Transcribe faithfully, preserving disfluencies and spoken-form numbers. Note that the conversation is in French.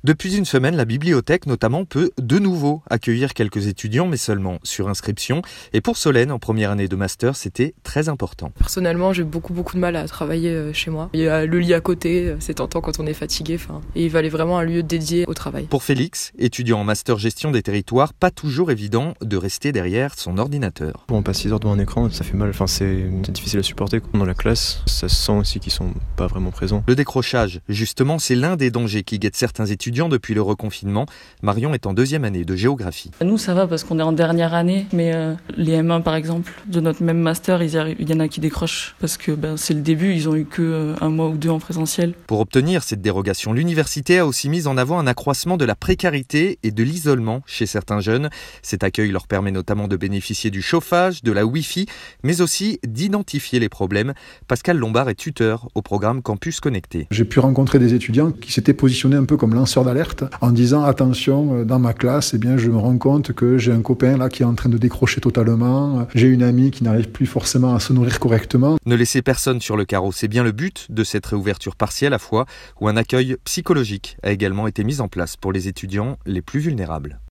Depuis une semaine, la bibliothèque notamment peut de nouveau accueillir quelques étudiants, mais seulement sur inscription. Et pour Solène, en première année de master, c'était très important. Personnellement, j'ai beaucoup beaucoup de mal à travailler chez moi. Il y a le lit à côté, c'est tentant quand on est fatigué. Enfin, et il fallait vraiment un lieu dédié au travail. Pour Félix, étudiant en master gestion des territoires, pas toujours évident de rester derrière son ordinateur. Bon, on passe six heures devant un écran, ça fait mal. Enfin, c'est, c'est difficile à supporter. Dans la classe, ça se sent aussi qu'ils sont pas vraiment présents. Le décrochage, justement, c'est l'un des dangers qui guettent certains étudiants depuis le reconfinement. Marion est en deuxième année de géographie. Nous, ça va parce qu'on est en dernière année, mais euh, les M un, par exemple, de notre même master, il y, y en a qui décrochent parce que ben, c'est le début, ils ont eu que euh, un mois ou deux en présentiel. Pour obtenir cette dérogation, l'université a aussi mis en avant un accroissement de la précarité et de l'isolement chez certains jeunes. Cet accueil leur permet notamment de bénéficier du chauffage, de la Wi-Fi, mais aussi d'identifier les problèmes. Pascal Lombard est tuteur au programme Campus Connecté. J'ai pu rencontrer des étudiants qui s'étaient positionnés un peu comme lanceurs d'alerte en disant attention, dans ma classe, eh bien, je me rends compte que j'ai un copain là qui est en train de décrocher totalement, j'ai une amie qui n'arrive plus forcément à se nourrir correctement. Ne laisser personne sur le carreau, c'est bien le but de cette réouverture partielle à fois, où un accueil psychologique a également été mis en place pour les étudiants les plus vulnérables.